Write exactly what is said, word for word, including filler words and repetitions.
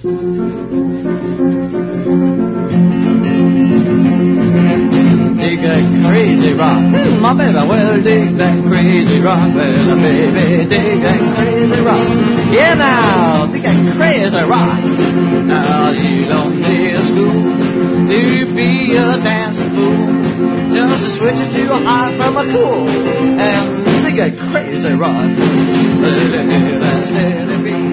Dig that crazy rock, mm, my baby, well, dig that crazy rock, well, baby, dig that crazy rock. Yeah, now, dig that crazy rock. Now, you don't need a school to be a dancing fool, just to switch it to a high from a cool, and dig that crazy rock. Let that steady beat.